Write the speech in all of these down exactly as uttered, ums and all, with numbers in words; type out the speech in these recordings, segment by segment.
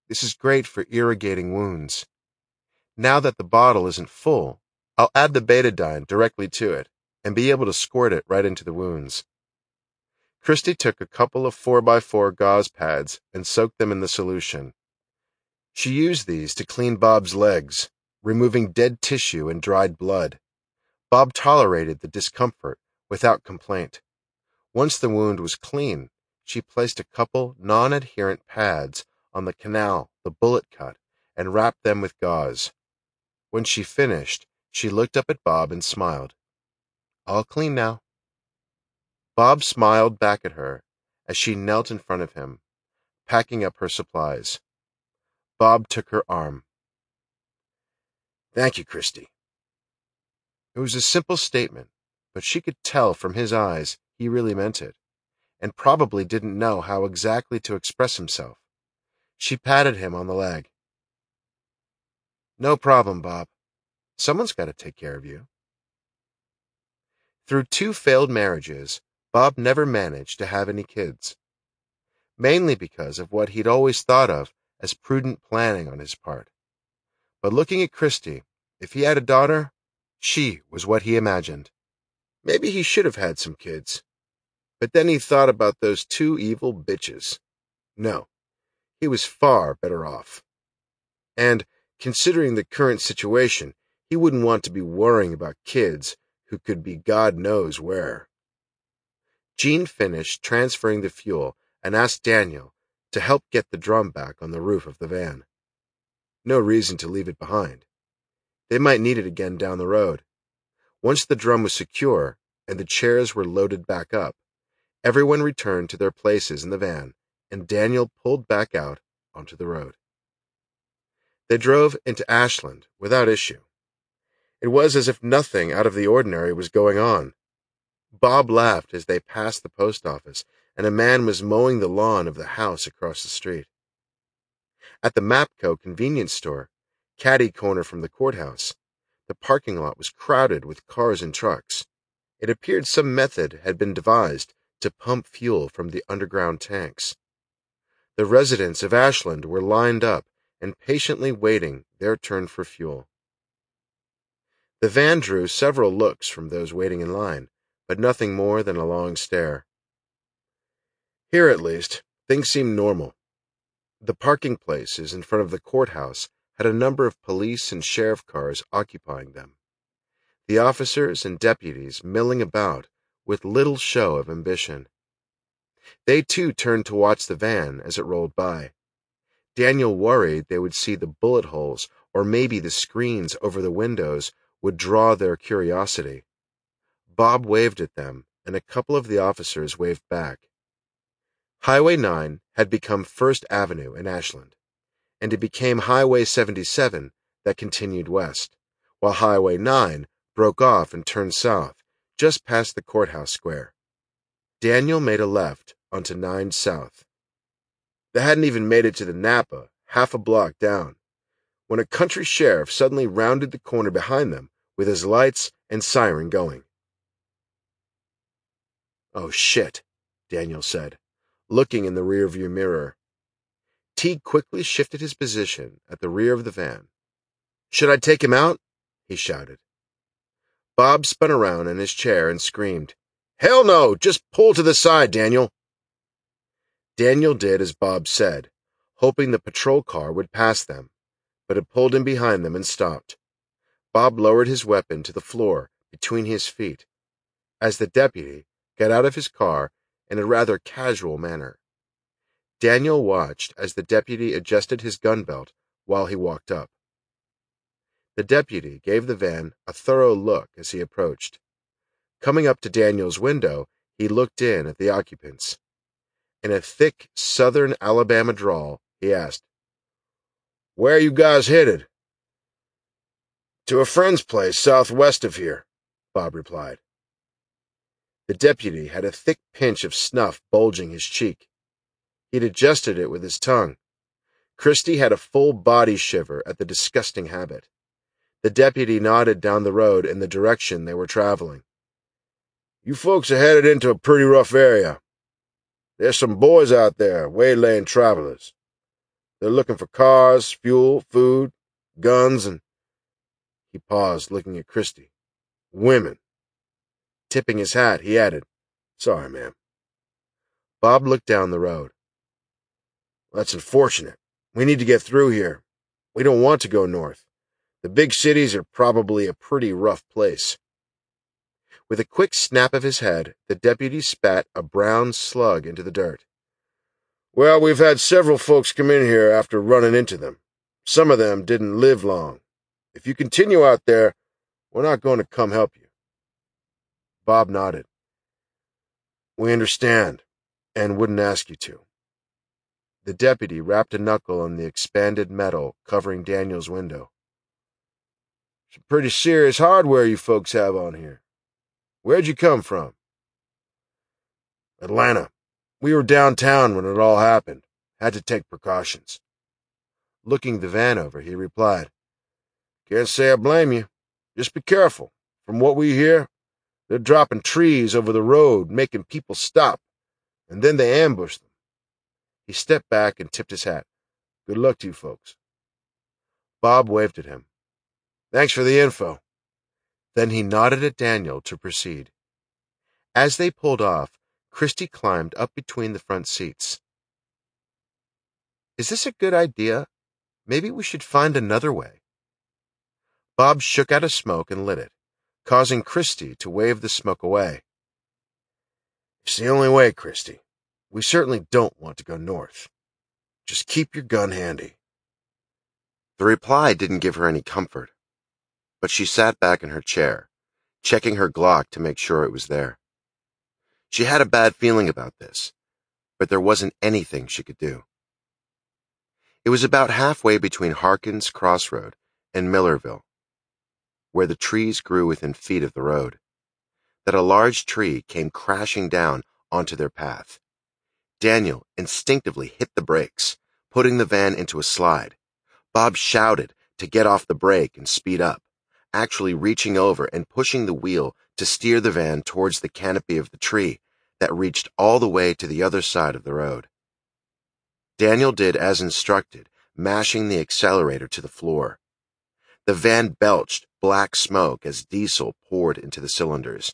This is great for irrigating wounds. Now that the bottle isn't full, I'll add the betadine directly to it and be able to squirt it right into the wounds." Christy took a couple of four by four gauze pads and soaked them in the solution. She used these to clean Bob's legs, removing dead tissue and dried blood. Bob tolerated the discomfort without complaint. Once the wound was clean, she placed a couple non-adherent pads on the canal the bullet cut and wrapped them with gauze. When she finished, she looked up at Bob and smiled. "All clean now." Bob smiled back at her as she knelt in front of him, packing up her supplies. Bob took her arm. "Thank you, Christy." It was a simple statement, but she could tell from his eyes he really meant it, and probably didn't know how exactly to express himself. She patted him on the leg. "No problem, Bob. Someone's got to take care of you." Through two failed marriages, Bob never managed to have any kids, mainly because of what he'd always thought of as prudent planning on his part. But looking at Christy, if he had a daughter, she was what he imagined. Maybe he should have had some kids, but then he thought about those two evil bitches. No, he was far better off. And, considering the current situation, he wouldn't want to be worrying about kids who could be God knows where. Jean finished transferring the fuel and asked Daniel to help get the drum back on the roof of the van. No reason to leave it behind. They might need it again down the road. Once the drum was secure and the chairs were loaded back up, everyone returned to their places in the van, and Daniel pulled back out onto the road. They drove into Ashland without issue. It was as if nothing out of the ordinary was going on. Bob laughed as they passed the post office, and a man was mowing the lawn of the house across the street. At the Mapco convenience store, catty corner from the courthouse, the parking lot was crowded with cars and trucks. It appeared some method had been devised to pump fuel from the underground tanks. The residents of Ashland were lined up and patiently waiting their turn for fuel. The van drew several looks from those waiting in line, but nothing more than a long stare. Here, at least, things seemed normal. The parking places in front of the courthouse had a number of police and sheriff cars occupying them, the officers and deputies milling about with little show of ambition. They too turned to watch the van as it rolled by. Daniel worried they would see the bullet holes, or maybe the screens over the windows would draw their curiosity. Bob waved at them, and a couple of the officers waved back. Highway nine had become First Avenue in Ashland, and it became Highway seventy-seven that continued west, while Highway nine broke off and turned south, just past the courthouse square. Daniel made a left onto nine South. They hadn't even made it to the Napa, half a block down, when a country sheriff suddenly rounded the corner behind them with his lights and siren going. "Oh, shit," Daniel said, looking in the rearview mirror. Teague quickly shifted his position at the rear of the van. "Should I take him out?" he shouted. Bob spun around in his chair and screamed, "Hell no! Just pull to the side, Daniel!" Daniel did as Bob said, hoping the patrol car would pass them, but it pulled in behind them and stopped. Bob lowered his weapon to the floor between his feet as the deputy got out of his car in a rather casual manner. Daniel watched as the deputy adjusted his gun belt while he walked up. The deputy gave the van a thorough look as he approached. Coming up to Daniel's window, he looked in at the occupants. In a thick southern Alabama drawl, he asked, "Where are you guys headed?" "To a friend's place southwest of here," Bob replied. The deputy had a thick pinch of snuff bulging his cheek. He'd adjusted it with his tongue. Christy had a full body shiver at the disgusting habit. The deputy nodded down the road in the direction they were traveling. "You folks are headed into a pretty rough area. There's some boys out there waylaying travelers. They're looking for cars, fuel, food, guns, and—" He paused, looking at Christy. "Women." Tipping his hat, he added, "Sorry, ma'am." Bob looked down the road. "That's unfortunate. We need to get through here. We don't want to go north. The big cities are probably a pretty rough place." With a quick snap of his head, the deputy spat a brown slug into the dirt. "Well, we've had several folks come in here after running into them. Some of them didn't live long. If you continue out there, we're not going to come help you." Bob nodded. "We understand, and wouldn't ask you to." The deputy rapped a knuckle on the expanded metal covering Daniel's window. "Some pretty serious hardware you folks have on here. Where'd you come from?" "Atlanta. We were downtown when it all happened. Had to take precautions." Looking the van over, he replied, "Can't say I blame you. Just be careful. From what we hear, they're dropping trees over the road, making people stop, and then they ambush them." He stepped back and tipped his hat. "Good luck to you folks." Bob waved at him. "Thanks for the info." Then he nodded at Daniel to proceed. As they pulled off, Christy climbed up between the front seats. "Is this a good idea? Maybe we should find another way." Bob shook out a smoke and lit it, causing Christy to wave the smoke away. "It's the only way, Christy. We certainly don't want to go north. Just keep your gun handy." The reply didn't give her any comfort, but she sat back in her chair, checking her Glock to make sure it was there. She had a bad feeling about this, but there wasn't anything she could do. It was about halfway between Harkins Crossroad and Millerville, where the trees grew within feet of the road, that a large tree came crashing down onto their path. Daniel instinctively hit the brakes, putting the van into a slide. Bob shouted to get off the brake and speed up, actually reaching over and pushing the wheel to steer the van towards the canopy of the tree that reached all the way to the other side of the road. Daniel did as instructed, mashing the accelerator to the floor. The van belched black smoke as diesel poured into the cylinders.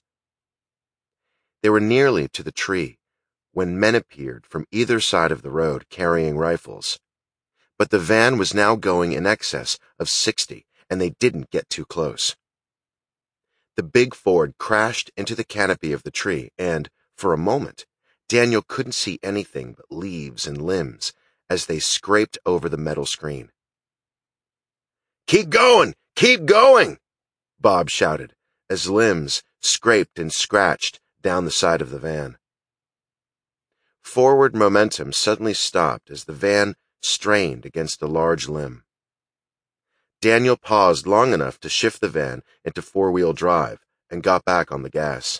They were nearly to the tree when men appeared from either side of the road carrying rifles. But the van was now going in excess of sixty, and they didn't get too close. The big Ford crashed into the canopy of the tree, and, for a moment, Daniel couldn't see anything but leaves and limbs as they scraped over the metal screen. "Keep going! Keep going!" Bob shouted, as limbs scraped and scratched down the side of the van. Forward momentum suddenly stopped as the van strained against a large limb. Daniel paused long enough to shift the van into four-wheel drive and got back on the gas.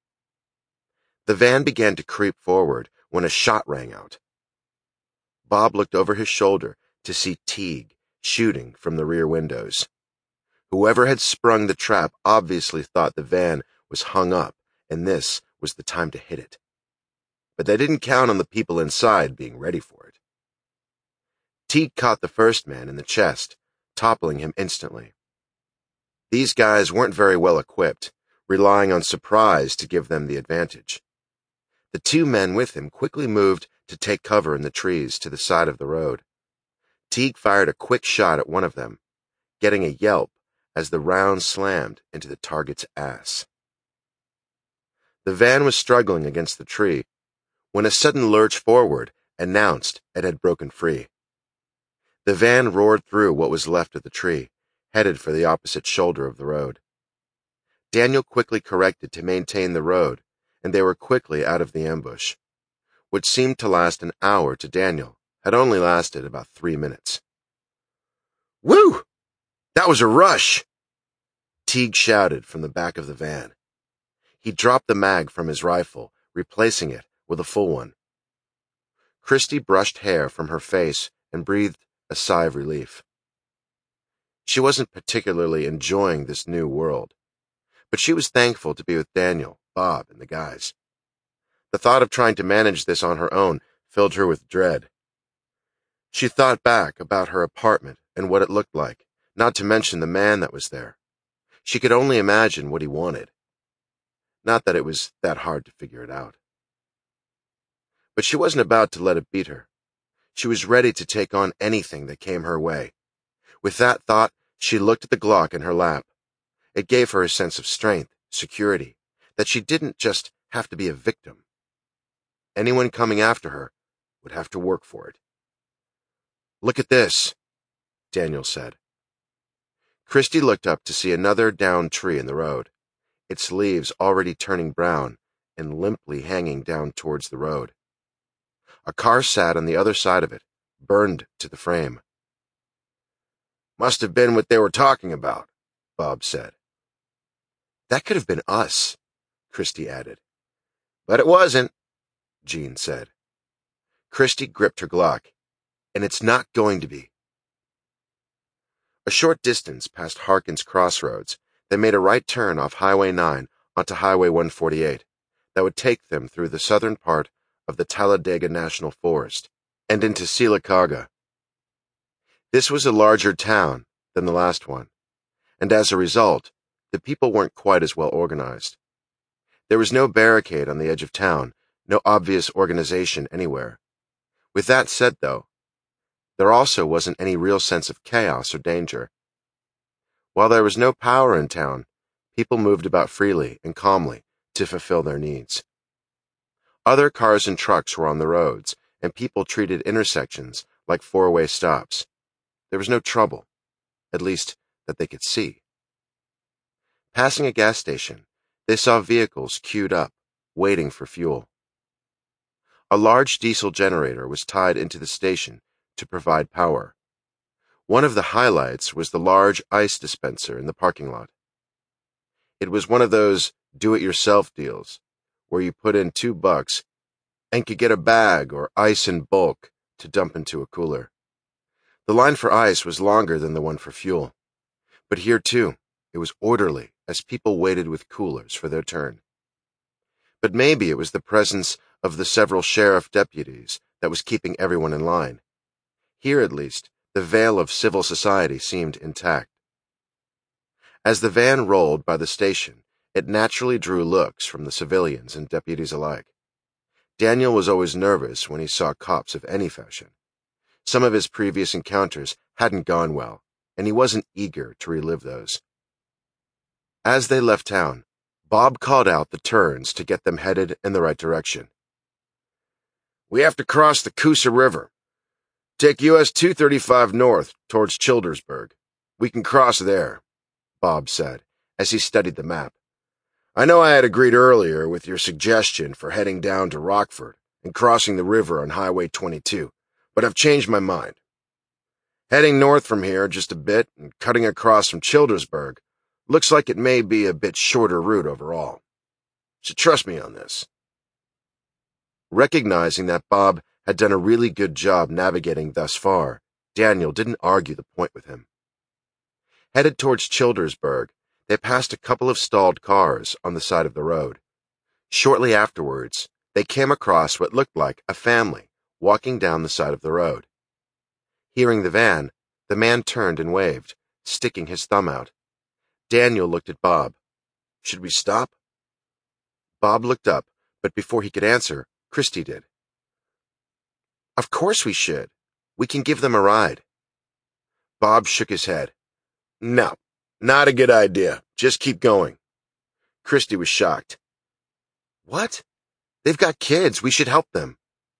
The van began to creep forward when a shot rang out. Bob looked over his shoulder to see Teague shooting from the rear windows. Whoever had sprung the trap obviously thought the van was hung up, and this was the time to hit it. But they didn't count on the people inside being ready for it. Teague caught the first man in the chest, toppling him instantly. These guys weren't very well equipped, relying on surprise to give them the advantage. The two men with him quickly moved to take cover in the trees to the side of the road. Teague fired a quick shot at one of them, getting a yelp as the round slammed into the target's ass. The van was struggling against the tree when a sudden lurch forward announced it had broken free. The van roared through what was left of the tree, headed for the opposite shoulder of the road. Daniel quickly corrected to maintain the road, and they were quickly out of the ambush. What seemed to last an hour to Daniel had only lasted about three minutes. "Whew! That was a rush!" Teague shouted from the back of the van. He dropped the mag from his rifle, replacing it with a full one. Christy brushed hair from her face and breathed a sigh of relief. She wasn't particularly enjoying this new world, but she was thankful to be with Daniel, Bob, and the guys. The thought of trying to manage this on her own filled her with dread. She thought back about her apartment and what it looked like, not to mention the man that was there. She could only imagine what he wanted. Not that it was that hard to figure it out. But she wasn't about to let it beat her. She was ready to take on anything that came her way. With that thought, she looked at the Glock in her lap. It gave her a sense of strength, security, that she didn't just have to be a victim. Anyone coming after her would have to work for it. "Look at this," Daniel said. Christy looked up to see another downed tree in the road, its leaves already turning brown and limply hanging down towards the road. A car sat on the other side of it, burned to the frame. "Must have been what they were talking about," Bob said. "That could have been us," Christy added. "But it wasn't," Jean said. Christy gripped her Glock. "And it's not going to be." A short distance past Harkins Crossroads, they made a right turn off Highway nine onto Highway one forty-eight that would take them through the southern part of the Talladega National Forest and into Sylacauga. This was a larger town than the last one, and as a result, the people weren't quite as well organized. There was no barricade on the edge of town, no obvious organization anywhere. With that said, though, there also wasn't any real sense of chaos or danger. While there was no power in town, people moved about freely and calmly to fulfill their needs. Other cars and trucks were on the roads, and people treated intersections like four-way stops. There was no trouble, at least that they could see. Passing a gas station, they saw vehicles queued up, waiting for fuel. A large diesel generator was tied into the station to provide power. One of the highlights was the large ice dispenser in the parking lot. It was one of those do-it-yourself deals, where you put in two bucks and could get a bag or ice in bulk to dump into a cooler. The line for ice was longer than the one for fuel, but here too, it was orderly as people waited with coolers for their turn. But maybe it was the presence of the several sheriff deputies that was keeping everyone in line. Here, at least, the veil of civil society seemed intact. As the van rolled by the station, it naturally drew looks from the civilians and deputies alike. Daniel was always nervous when he saw cops of any fashion. Some of his previous encounters hadn't gone well, and he wasn't eager to relive those. As they left town, Bob called out the turns to get them headed in the right direction. "We have to cross the Coosa River. Take U S two thirty-five north towards Childersburg. We can cross there," Bob said, as he studied the map. "I know I had agreed earlier with your suggestion for heading down to Rockford and crossing the river on Highway twenty-two, but I've changed my mind. Heading north from here just a bit and cutting across from Childersburg looks like it may be a bit shorter route overall. So trust me on this." Recognizing that Bob had done a really good job navigating thus far, Daniel didn't argue the point with him. Headed towards Childersburg, they passed a couple of stalled cars on the side of the road. Shortly afterwards, they came across what looked like a family walking down the side of the road. Hearing the van, the man turned and waved, sticking his thumb out. Daniel looked at Bob. "Should we stop?" Bob looked up, but before he could answer, Christy did. "Of course we should. We can give them a ride." Bob shook his head. "No, not a good idea. Just keep going." Christy was shocked. "What? They've got kids. We should help them."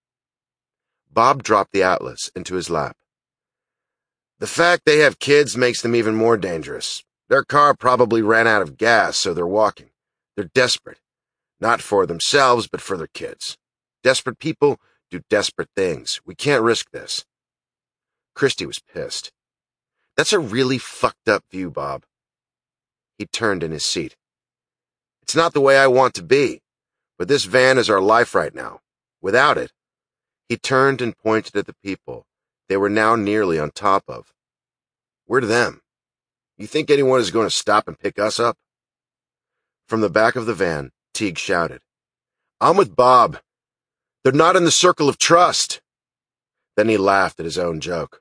Bob dropped the atlas into his lap. "The fact they have kids makes them even more dangerous. Their car probably ran out of gas, so they're walking. They're desperate. Not for themselves, but for their kids. Desperate people do desperate things. We can't risk this." Christy was pissed. "That's a really fucked up view, Bob." He turned in his seat. "It's not the way I want to be, but this van is our life right now. Without it," he turned and pointed at the people they were now nearly on top of. "We're to them. You think anyone is going to stop and pick us up?" From the back of the van, Teague shouted, "I'm with Bob. They're not in the circle of trust." Then he laughed at his own joke.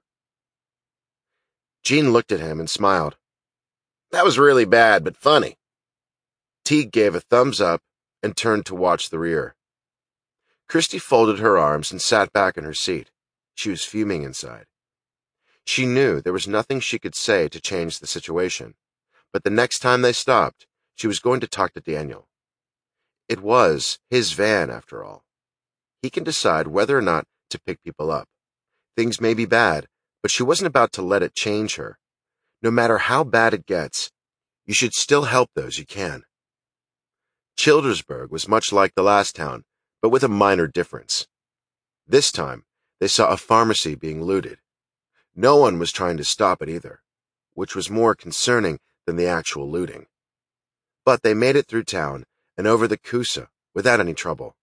Jean looked at him and smiled. That was really bad, but funny. Teague gave a thumbs up and turned to watch the rear. Christy folded her arms and sat back in her seat. She was fuming inside. She knew there was nothing she could say to change the situation, but the next time they stopped, she was going to talk to Daniel. It was his van, after all. He can decide whether or not to pick people up. Things may be bad, but she wasn't about to let it change her. No matter how bad it gets, you should still help those you can. Childersburg was much like the last town, but with a minor difference. This time, they saw a pharmacy being looted. No one was trying to stop it either, which was more concerning than the actual looting. But they made it through town and over the Coosa without any trouble.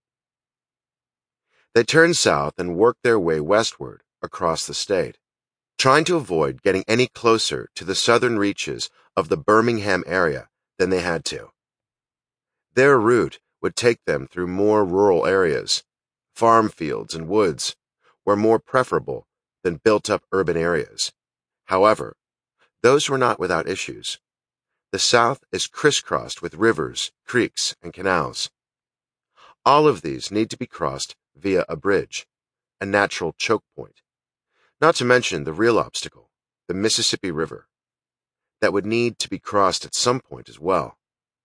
They turned south and worked their way westward across the state, trying to avoid getting any closer to the southern reaches of the Birmingham area than they had to. Their route would take them through more rural areas. Farm fields and woods were more preferable than built-up urban areas. However, those were not without issues. The South is crisscrossed with rivers, creeks, and canals. All of these need to be crossed via a bridge, a natural choke point, not to mention the real obstacle, the Mississippi River, that would need to be crossed at some point as well.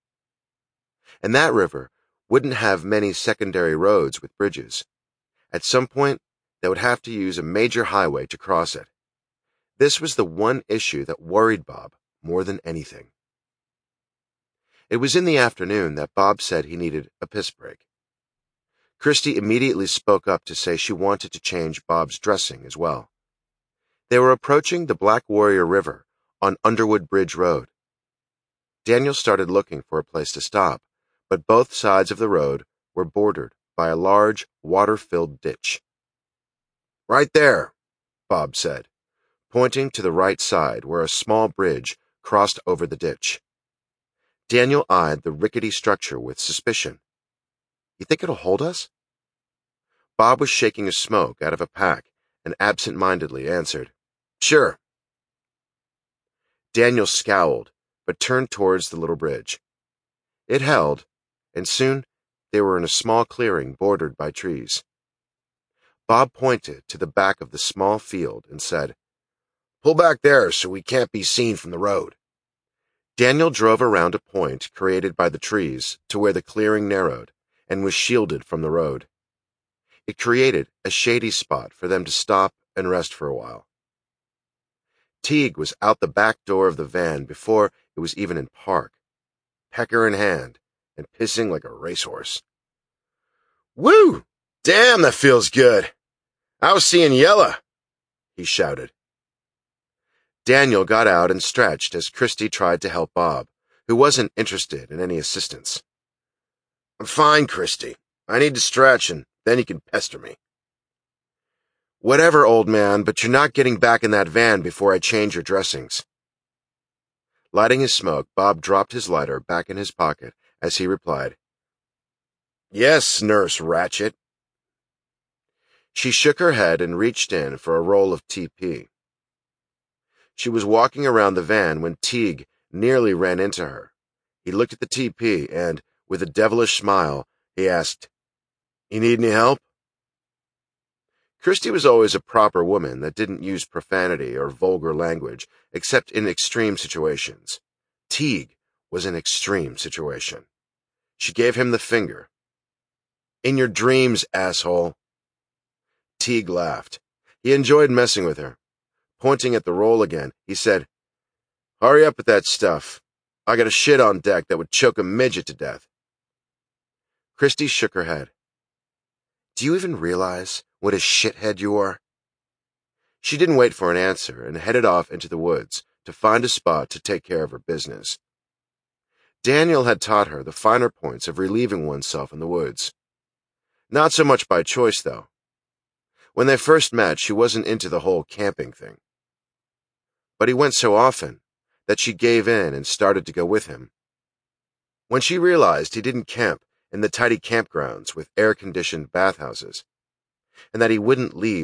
And that river wouldn't have many secondary roads with bridges. At some point, they would have to use a major highway to cross it. This was the one issue that worried Bob more than anything. It was in the afternoon that Bob said he needed a piss break. Christy immediately spoke up to say she wanted to change Bob's dressing as well. They were approaching the Black Warrior River on Underwood Bridge Road. Daniel started looking for a place to stop, but both sides of the road were bordered by a large, water-filled ditch. Right there, Bob said, pointing to the right side where a small bridge crossed over the ditch. Daniel eyed the rickety structure with suspicion. You think it'll hold us? Bob was shaking a smoke out of a pack and absent-mindedly answered, Sure. Daniel scowled, but turned towards the little bridge. It held, and soon they were in a small clearing bordered by trees. Bob pointed to the back of the small field and said, Pull back there so we can't be seen from the road. Daniel drove around a point created by the trees to where the clearing narrowed and was shielded from the road. It created a shady spot for them to stop and rest for a while. Teague was out the back door of the van before it was even in park, pecker in hand, and pissing like a racehorse. Woo! Damn, that feels good! I was seeing yellow, he shouted. Daniel got out and stretched as Christy tried to help Bob, who wasn't interested in any assistance. I'm fine, Christy. I need to stretch, and then you can pester me. Whatever, old man, but you're not getting back in that van before I change your dressings. Lighting his smoke, Bob dropped his lighter back in his pocket as he replied, Yes, Nurse Ratchet. She shook her head and reached in for a roll of T P. She was walking around the van when Teague nearly ran into her. He looked at the T P and, with a devilish smile, he asked, You need any help? Christy was always a proper woman that didn't use profanity or vulgar language except in extreme situations. Teague was an extreme situation. She gave him the finger. In your dreams, asshole. Teague laughed. He enjoyed messing with her. Pointing at the roll again, he said, Hurry up with that stuff. I got a shit on deck that would choke a midget to death. Christy shook her head. Do you even realize what a shithead you are? She didn't wait for an answer and headed off into the woods to find a spot to take care of her business. Daniel had taught her the finer points of relieving oneself in the woods. Not so much by choice, though. When they first met, she wasn't into the whole camping thing. But he went so often that she gave in and started to go with him. When she realized he didn't camp in the tidy campgrounds with air-conditioned bathhouses, and that he wouldn't leave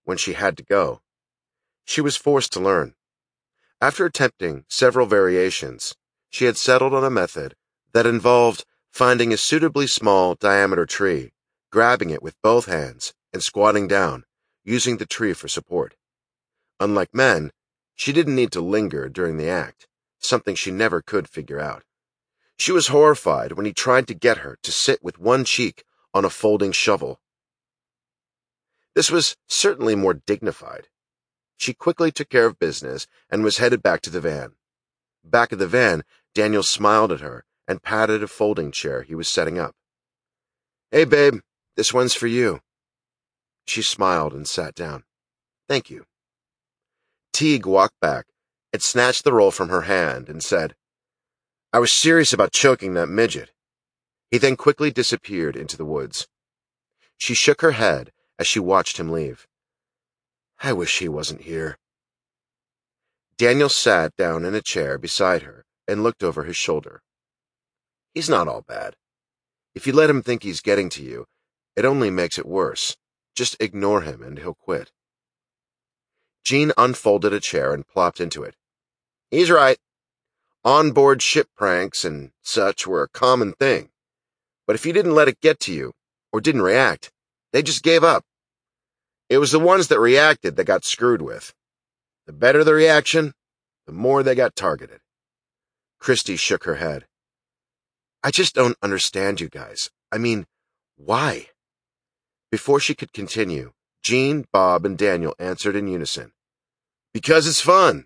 when she had to go. She was forced to learn. After attempting several variations, she had settled on a method that involved finding a suitably small diameter tree, grabbing it with both hands, and squatting down, using the tree for support. Unlike men, she didn't need to linger during the act, something she never could figure out. She was horrified when he tried to get her to sit with one cheek on a folding shovel. This was certainly more dignified. She quickly took care of business and was headed back to the van. Back of the van, Daniel smiled at her and patted a folding chair he was setting up. "Hey, babe, this one's for you." She smiled and sat down. "Thank you." Teague walked back and snatched the roll from her hand and said, "I was serious about choking that midget." He then quickly disappeared into the woods. She shook her head as she watched him leave. "I wish he wasn't here." Daniel sat down in a chair beside her and looked over his shoulder. "He's not all bad. If you let him think he's getting to you, it only makes it worse. Just ignore him and he'll quit." Jean unfolded a chair and plopped into it. "He's right. On-board ship pranks and such were a common thing. But if you didn't let it get to you, or didn't react, they just gave up. It was the ones that reacted that got screwed with. The better the reaction, the more they got targeted." Christy shook her head. "I just don't understand you guys. I mean, why?" Before she could continue, Jean, Bob, and Daniel answered in unison. "Because it's fun."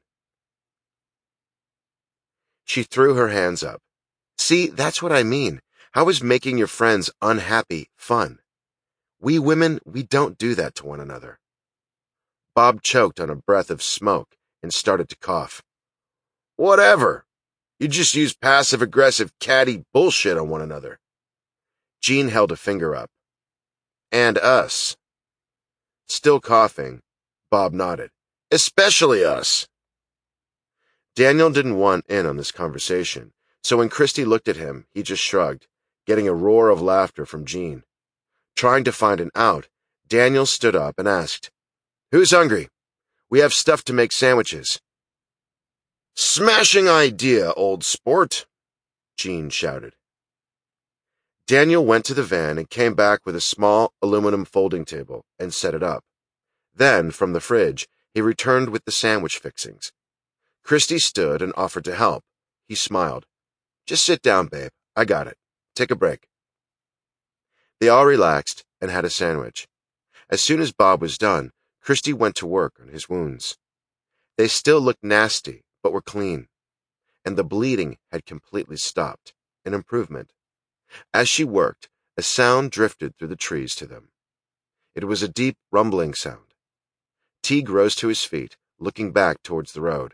She threw her hands up. "See, that's what I mean. How is making your friends unhappy fun? We women, we don't do that to one another." Bob choked on a breath of smoke and started to cough. "Whatever. You just use passive-aggressive catty bullshit on one another." Jean held a finger up. "And us." Still coughing, Bob nodded. "Especially us." Daniel didn't want in on this conversation, so when Christy looked at him, he just shrugged, getting a roar of laughter from Jean. Trying to find an out, Daniel stood up and asked, "Who's hungry? We have stuff to make sandwiches." "Smashing idea, old sport," Jean shouted. Daniel went to the van and came back with a small aluminum folding table and set it up. Then, from the fridge, he returned with the sandwich fixings. Christy stood and offered to help. He smiled. "Just sit down, babe. I got it. Take a break." They all relaxed and had a sandwich. As soon as Bob was done, Christy went to work on his wounds. They still looked nasty, but were clean, and the bleeding had completely stopped, an improvement. As she worked, a sound drifted through the trees to them. It was a deep, rumbling sound. Teague rose to his feet, looking back towards the road.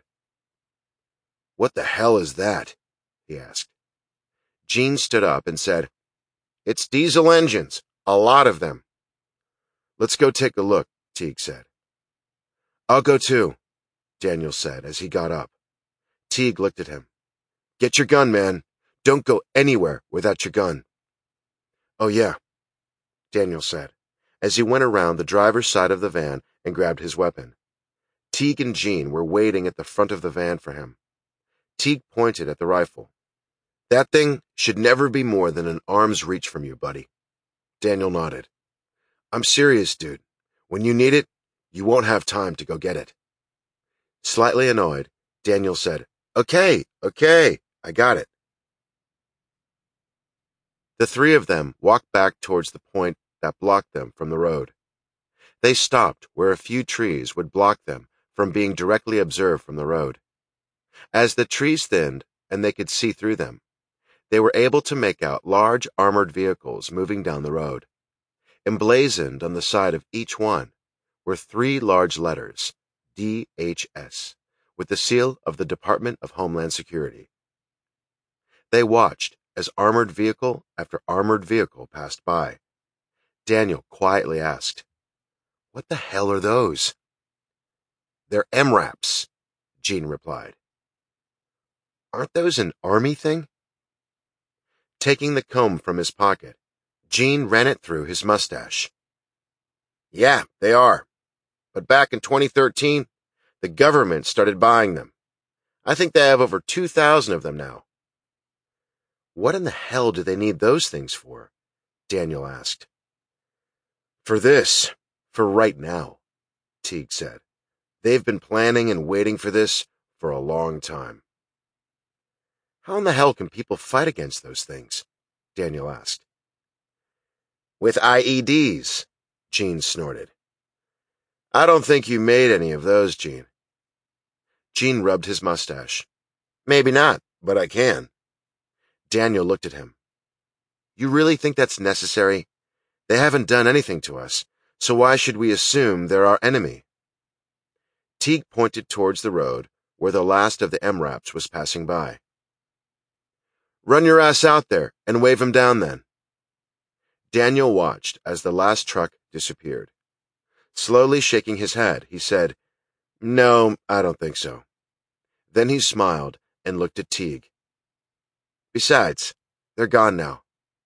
"What the hell is that?" he asked. Jean stood up and said, "It's diesel engines, a lot of them." "Let's go take a look," Teague said. "I'll go too," Daniel said as he got up. Teague looked at him. "Get your gun, man. Don't go anywhere without your gun." "Oh, yeah," Daniel said, as he went around the driver's side of the van and grabbed his weapon. Teague and Jean were waiting at the front of the van for him. Teague pointed at the rifle. "That thing should never be more than an arm's reach from you, buddy." Daniel nodded. "I'm serious, dude. When you need it, you won't have time to go get it." Slightly annoyed, Daniel said, "Okay, okay, I got it." The three of them walked back towards the point that blocked them from the road. They stopped where a few trees would block them from being directly observed from the road. As the trees thinned and they could see through them, they were able to make out large armored vehicles moving down the road. Emblazoned on the side of each one were three large letters, D H S, with the seal of the Department of Homeland Security. They watched as armored vehicle after armored vehicle passed by. Daniel quietly asked, "What the hell are those?" "They're M RAPs," Jean replied. "Aren't those an army thing?" Taking the comb from his pocket, Jean ran it through his mustache. "Yeah, they are. but back in twenty thirteen, the government started buying them. I think they have over two thousand of them now." "What in the hell do they need those things for?" Daniel asked. "For this. For right now," Teague said. "They've been planning and waiting for this for a long time." "How in the hell can people fight against those things?" Daniel asked. "With I E Ds, Gene snorted. "I don't think you made any of those, Gene." Gene rubbed his mustache. "Maybe not, but I can." Daniel looked at him. "You really think that's necessary? They haven't done anything to us, so why should we assume they're our enemy?" Teague pointed towards the road where the last of the M RAPs was passing by. "Run your ass out there and wave him down then." Daniel watched as the last truck disappeared. Slowly shaking his head, he said, "No, I don't think so." Then he smiled and looked at Teague. "Besides, they're gone now."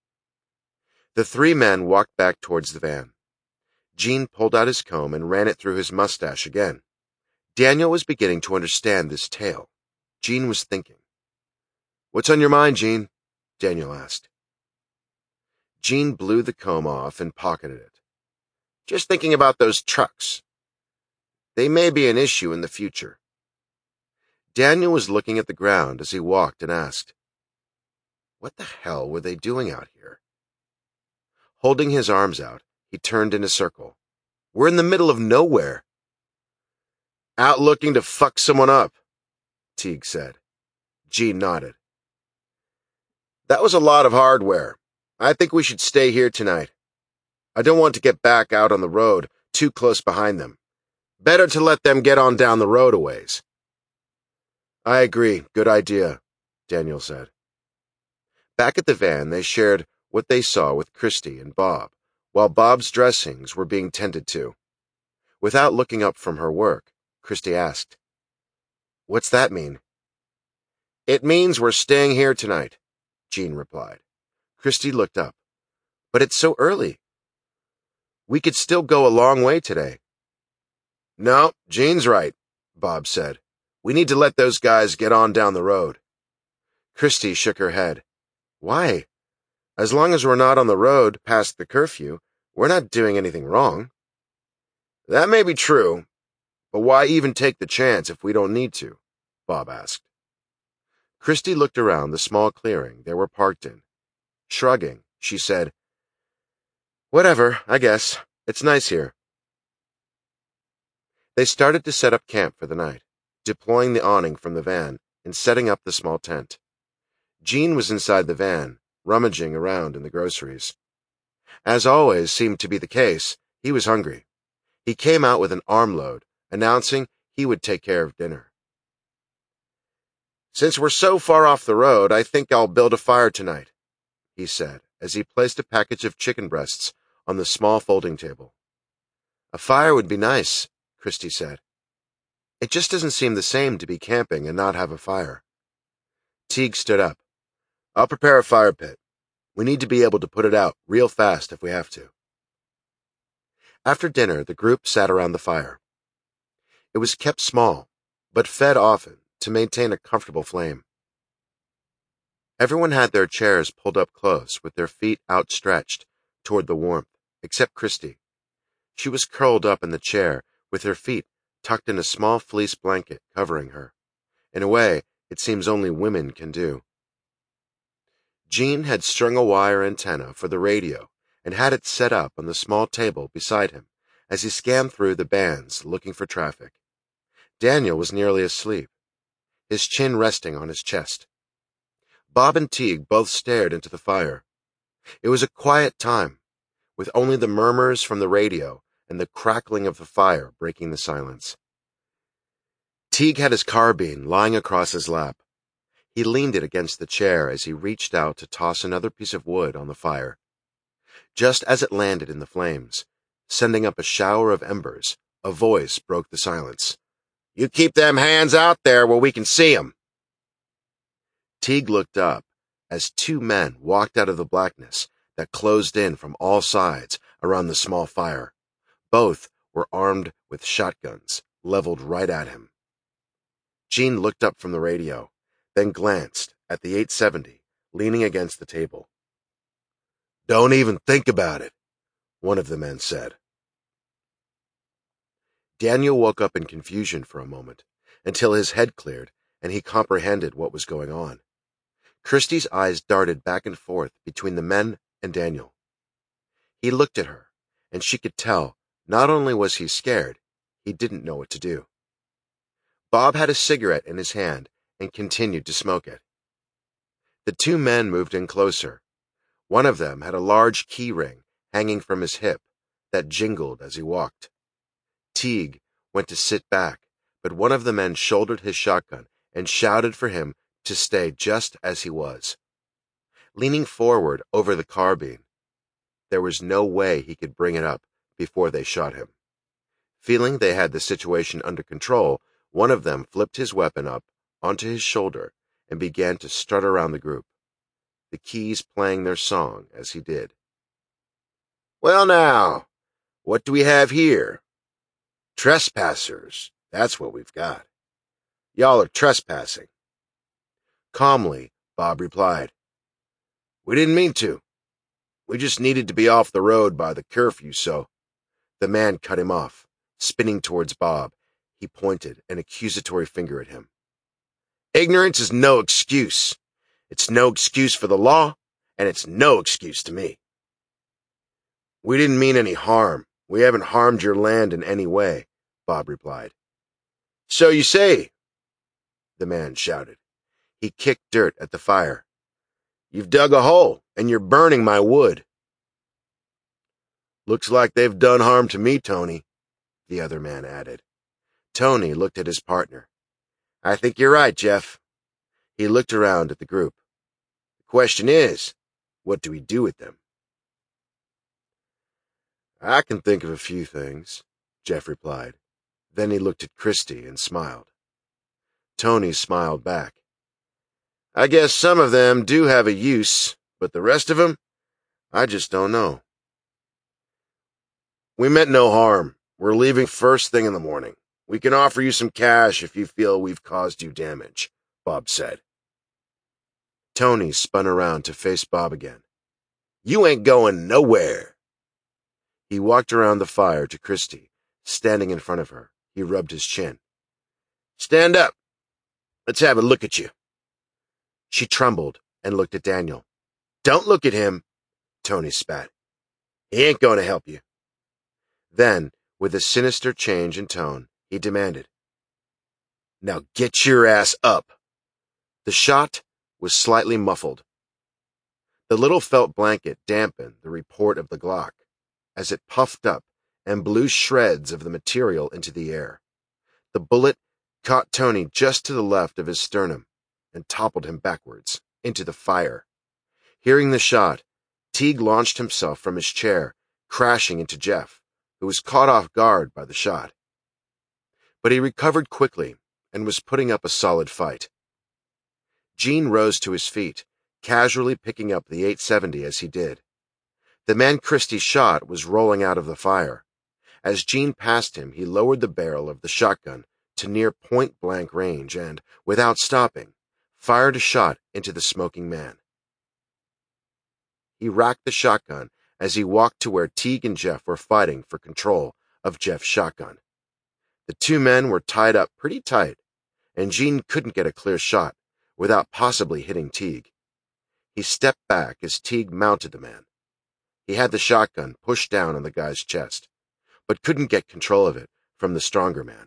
The three men walked back towards the van. Gene pulled out his comb and ran it through his mustache again. Daniel was beginning to understand this tale. Gene was thinking. "What's on your mind, Gene?" Daniel asked. Gene blew the comb off and pocketed it. "Just thinking about those trucks. They may be an issue in the future." Daniel was looking at the ground as he walked and asked, "What the hell were they doing out here?" Holding his arms out, he turned in a circle. "We're in the middle of nowhere." "Out looking to fuck someone up," Teague said. Gene nodded. "That was a lot of hardware. I think we should stay here tonight. I don't want to get back out on the road too close behind them. Better to let them get on down the road a ways." "I agree. Good idea," Daniel said. Back at the van, they shared what they saw with Christy and Bob, while Bob's dressings were being tended to. Without looking up from her work, Christy asked, "What's that mean?" "It means we're staying here tonight," Gene replied. Christy looked up. "But it's so early. We could still go a long way today." "No, Gene's right," Bob said. "We need to let those guys get on down the road." Christy shook her head. "Why? As long as we're not on the road past the curfew, we're not doing anything wrong." "That may be true, but why even take the chance if we don't need to?" Bob asked. Christy looked around the small clearing they were parked in. Shrugging, she said, "Whatever, I guess. It's nice here." They started to set up camp for the night, deploying the awning from the van and setting up the small tent. Gene was inside the van, rummaging around in the groceries. As always seemed to be the case, he was hungry. He came out with an armload, announcing he would take care of dinner. "Since we're so far off the road, I think I'll build a fire tonight," he said, as he placed a package of chicken breasts on the small folding table. "A fire would be nice," Christy said. "It just doesn't seem the same to be camping and not have a fire." Teague stood up. "I'll prepare a fire pit. We need to be able to put it out real fast if we have to." After dinner, the group sat around the fire. It was kept small, but fed often to maintain a comfortable flame. Everyone had their chairs pulled up close with their feet outstretched toward the warmth, except Christy. She was curled up in the chair with her feet tucked in a small fleece blanket covering her, in a way it seems only women can do. Gene had strung a wire antenna for the radio and had it set up on the small table beside him as he scanned through the bands looking for traffic. Daniel was nearly asleep, his chin resting on his chest. Bob and Teague both stared into the fire. It was a quiet time, with only the murmurs from the radio and the crackling of the fire breaking the silence. Teague had his carbine lying across his lap. He leaned it against the chair as he reached out to toss another piece of wood on the fire. Just as it landed in the flames, sending up a shower of embers, a voice broke the silence. "You keep them hands out there where we can see 'em." Teague looked up as two men walked out of the blackness that closed in from all sides around the small fire, both were armed with shotguns, leveled right at him. Gene looked up from the radio, then glanced at the eight seventy leaning against the table. "Don't even think about it," one of the men said. Daniel woke up in confusion for a moment, until his head cleared and he comprehended what was going on. Christie's eyes darted back and forth between the men and Daniel. He looked at her, and she could tell not only was he scared, he didn't know what to do. Bob had a cigarette in his hand and continued to smoke it. The two men moved in closer. One of them had a large key ring hanging from his hip that jingled as he walked. Teague went to sit back, but one of the men shouldered his shotgun and shouted for him to stay just as he was. Leaning forward over the carbine, there was no way he could bring it up before they shot him. Feeling they had the situation under control, one of them flipped his weapon up onto his shoulder and began to strut around the group, the keys playing their song as he did. "Well now, what do we have here? Trespassers, that's what we've got. Y'all are trespassing." Calmly, Bob replied, "We didn't mean to. We just needed to be off the road by the curfew, so—" The man cut him off. Spinning towards Bob, he pointed an accusatory finger at him. "Ignorance is no excuse. It's no excuse for the law, and it's no excuse to me." "We didn't mean any harm. We haven't harmed your land in any way," Bob replied. "So you say," the man shouted. He kicked dirt at the fire. "You've dug a hole, and you're burning my wood." "Looks like they've done harm to me, Tony," the other man added. Tony looked at his partner. "I think you're right, Jeff." He looked around at the group. "The question is, what do we do with them?" "I can think of a few things," Jeff replied. Then he looked at Christie and smiled. Tony smiled back. "I guess some of them do have a use, but the rest of them, I just don't know." "We meant no harm. We're leaving first thing in the morning. We can offer you some cash if you feel we've caused you damage," Bob said. Tony spun around to face Bob again. "You ain't going nowhere." He walked around the fire to Christie, standing in front of her. He rubbed his chin. "Stand up. Let's have a look at you." She trembled and looked at Daniel. "Don't look at him," Tony spat. "He ain't going to help you." Then, with a sinister change in tone, he demanded, "Now get your ass up." The shot was slightly muffled. The little felt blanket dampened the report of the Glock as it puffed up and blew shreds of the material into the air. The bullet caught Tony just to the left of his sternum and toppled him backwards into the fire. Hearing the shot, Teague launched himself from his chair, crashing into Jeff, who was caught off guard by the shot. But he recovered quickly and was putting up a solid fight. Gene rose to his feet, casually picking up the eight seventy as he did. The man Christie shot was rolling out of the fire. As Gene passed him, he lowered the barrel of the shotgun to near point-blank range and, without stopping, fired a shot into the smoking man. He racked the shotgun as he walked to where Teague and Jeff were fighting for control of Jeff's shotgun. The two men were tied up pretty tight, and Gene couldn't get a clear shot without possibly hitting Teague. He stepped back as Teague mounted the man. He had the shotgun pushed down on the guy's chest, but couldn't get control of it from the stronger man.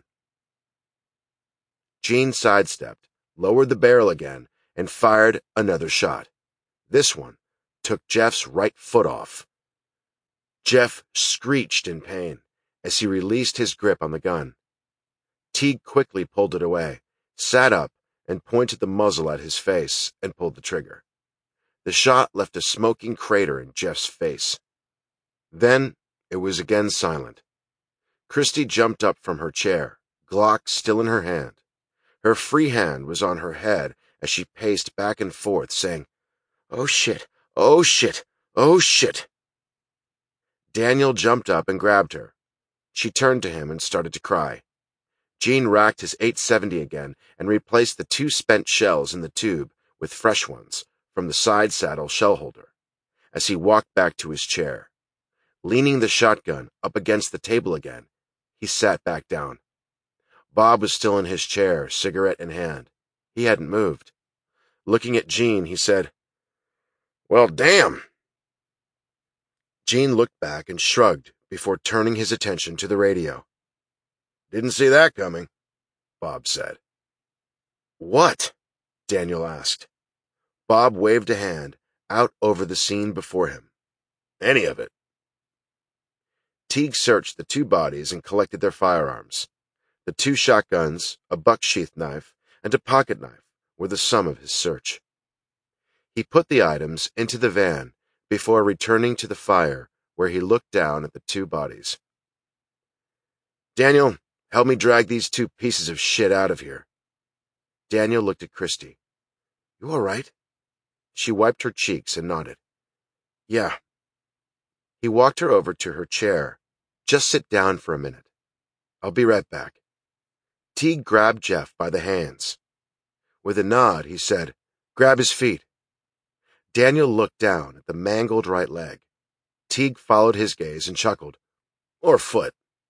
Gene sidestepped, lowered the barrel again, and fired another shot. This one took Jeff's right foot off. Jeff screeched in pain as he released his grip on the gun. Teague quickly pulled it away, sat up, and pointed the muzzle at his face and pulled the trigger. The shot left a smoking crater in Jeff's face. Then it was again silent. Christie jumped up from her chair, Glock still in her hand. Her free hand was on her head as she paced back and forth, saying, "Oh shit, oh shit, oh shit." Daniel jumped up and grabbed her. She turned to him and started to cry. Gene racked his eight seventy again and replaced the two spent shells in the tube with fresh ones from the side saddle shell holder as he walked back to his chair. Leaning the shotgun up against the table again, he sat back down. Bob was still in his chair, cigarette in hand. He hadn't moved. Looking at Gene, he said, "Well, damn." Gene looked back and shrugged before turning his attention to the radio. "Didn't see that coming," Bob said. "What?" Daniel asked. Bob waved a hand out over the scene before him. "Any of it." Teague searched the two bodies and collected their firearms. The two shotguns, a bucksheath knife, and a pocket knife were the sum of his search. He put the items into the van before returning to the fire, where he looked down at the two bodies. "Daniel, help me drag these two pieces of shit out of here." Daniel looked at Christy. "You all right?" She wiped her cheeks and nodded. "Yeah." He walked her over to her chair. "Just sit down for a minute. I'll be right back." Teague grabbed Jeff by the hands. With a nod, he said, "Grab his feet." Daniel looked down at the mangled right leg. Teague followed his gaze and chuckled. "Or foot."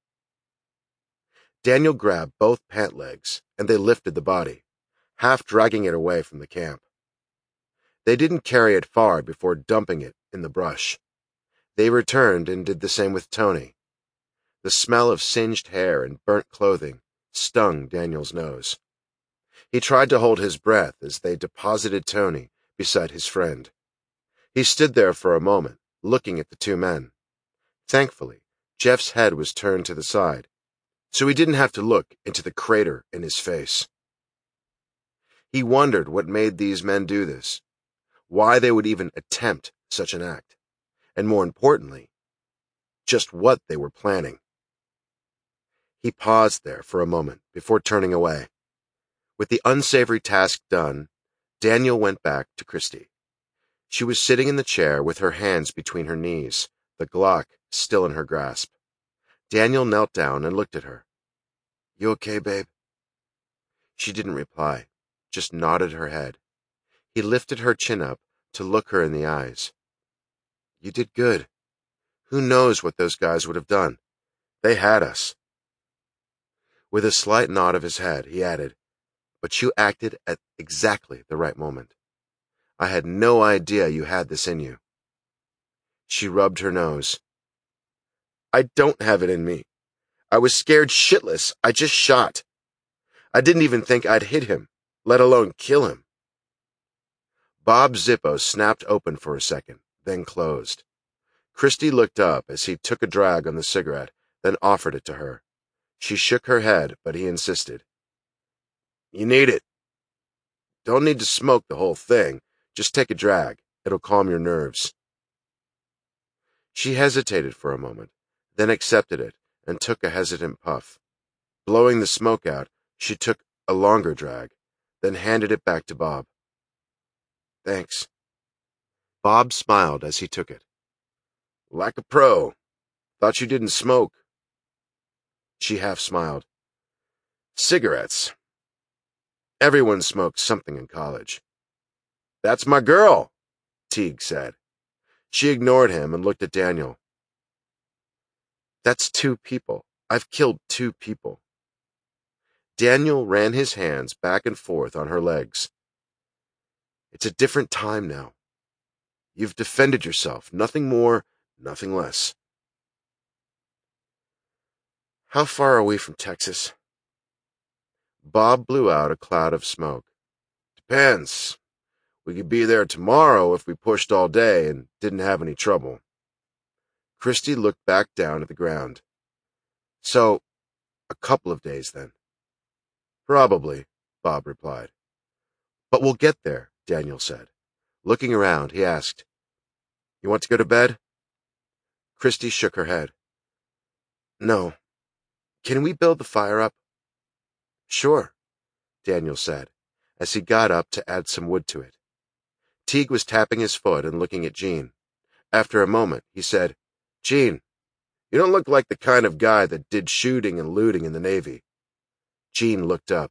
Daniel grabbed both pant legs, and they lifted the body, half dragging it away from the camp. They didn't carry it far before dumping it in the brush. They returned and did the same with Tony. The smell of singed hair and burnt clothing stung Daniel's nose. He tried to hold his breath as they deposited Tony beside his friend. He stood there for a moment, looking at the two men. Thankfully, Jeff's head was turned to the side, so he didn't have to look into the crater in his face. He wondered what made these men do this, why they would even attempt such an act, and more importantly, just what they were planning. He paused there for a moment before turning away. With the unsavory task done, Daniel went back to Christy. She was sitting in the chair with her hands between her knees, the Glock still in her grasp. Daniel knelt down and looked at her. "You okay, babe?" She didn't reply, just nodded her head. He lifted her chin up to look her in the eyes. "You did good. Who knows what those guys would have done? They had us." With a slight nod of his head, he added, "But you acted at exactly the right moment. I had no idea you had this in you." She rubbed her nose. "I don't have it in me. I was scared shitless. I just shot. I didn't even think I'd hit him, let alone kill him." Bob's Zippo snapped open for a second, then closed. Christy looked up as he took a drag on the cigarette, then offered it to her. She shook her head, but he insisted. "You need it. Don't need to smoke the whole thing. Just take a drag. It'll calm your nerves." She hesitated for a moment, then accepted it and took a hesitant puff. Blowing the smoke out, she took a longer drag, then handed it back to Bob. "Thanks." Bob smiled as he took it. "Like a pro. Thought you didn't smoke." She half smiled. "Cigarettes. Everyone smoked something in college." "That's my girl," Teague said. She ignored him and looked at Daniel. "That's two people. I've killed two people." Daniel ran his hands back and forth on her legs. "It's a different time now. You've defended yourself, nothing more, nothing less." "How far are we from Texas?" Bob blew out a cloud of smoke. "Depends. We could be there tomorrow if we pushed all day and didn't have any trouble." Christy looked back down at the ground. "So, a couple of days then." "Probably," Bob replied. "But we'll get there," Daniel said. Looking around, he asked, "You want to go to bed?" Christy shook her head. "No. Can we build the fire up?" "Sure," Daniel said, as he got up to add some wood to it. Teague was tapping his foot and looking at Gene. After a moment, he said, "Gene, You don't look like the kind of guy that did shooting and looting in the Navy. Gene looked up.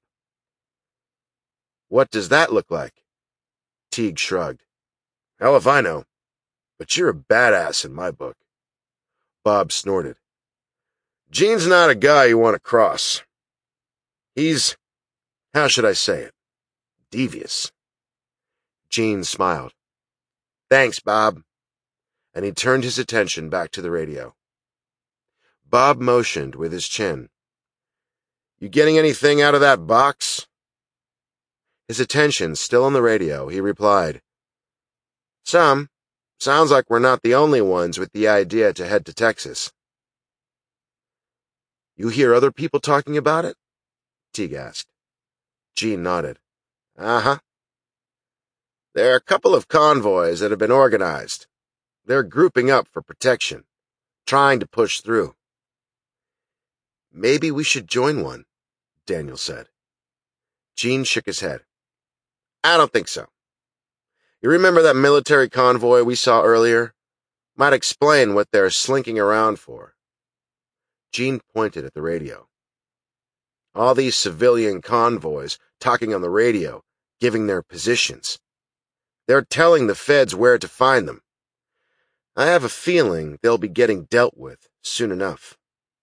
What does that look like? Teague shrugged. Hell if I know. But you're a badass in my book. Bob snorted. Gene's not a guy you want to cross. He's, how should I say it, devious. Gene smiled. Thanks, Bob. And he turned his attention back to the radio. Bob motioned with his chin. You getting anything out of that box? His attention still on the radio, he replied. Some. Sounds like we're not the only ones with the idea to head to Texas. You hear other people talking about it? Teague asked. Gene nodded. Uh-huh. There are a couple of convoys that have been organized. They're grouping up for protection, trying to push through. Maybe we should join one, Daniel said. Gene shook his head. I don't think so. You remember that military convoy we saw earlier? Might explain what they're slinking around for. Gene pointed at the radio. All these civilian convoys talking on the radio, giving their positions. They're telling the feds where to find them. I have a feeling they'll be getting dealt with soon enough.